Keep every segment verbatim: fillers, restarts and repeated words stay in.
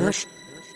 Hush.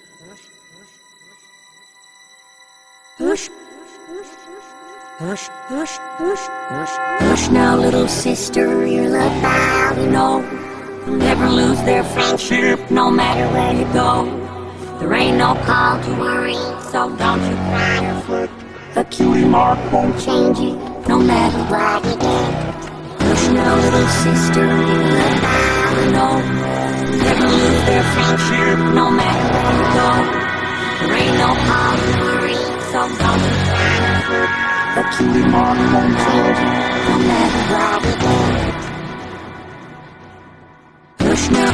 Hush. Hush, hush, hush, hush. Hush now, little sister, you're the bow, you know. You'll never lose their friendship, no matter where you go. There ain't no call to worry, so don't you cry or fret. The cutie mark won't change you, no matter what you do. Hush now, little sister, you're the bow, you know. You'll never lose their friendship, no matter where you go. There ain't no call to worry, so don't you cry or fret. The cutie mark won't change you, no matter what you do. Hush now.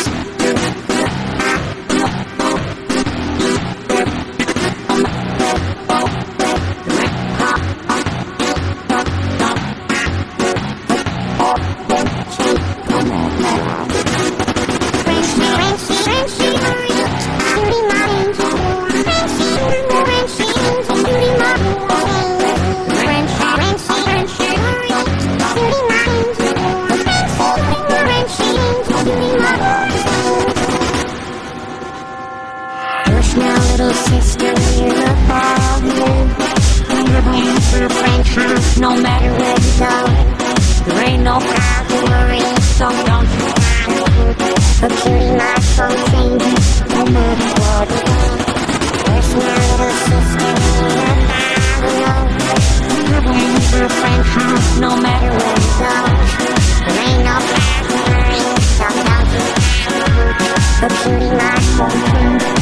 Now, little sister, you're the ball here. You'll never lose their friendship, no matter where you go. There ain't no cause to worry, so don't you cry. The cutie mark won't change you, no matter what you do. There's now, little sister, you're the ball here. You'll never lose their friendship, no matter where you go. There ain't no cause to worry, so don't you cry. The cutie mark won't change you.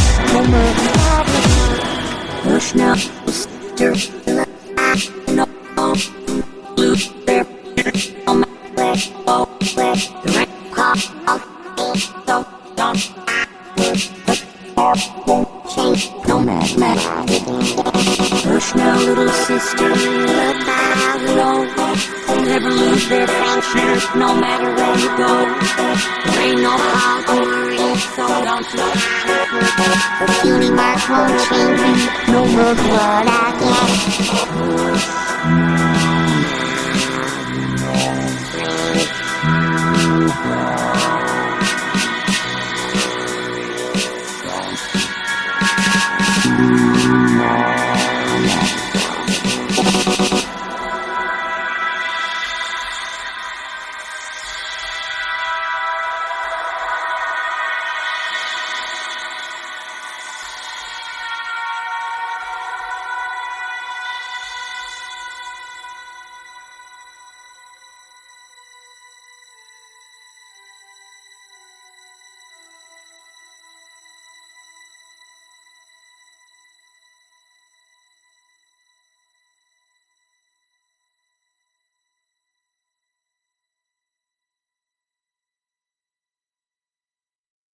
Hush now, sister, no, lose their no matter where, where the rain call, so don't the heart won't change, no matter. Hush now, little sister, no, they'll never lose their friendship, no matter where you go. There ain't no cause to worry, so don't you cry. The cutie mark won't change me, no matter what I get.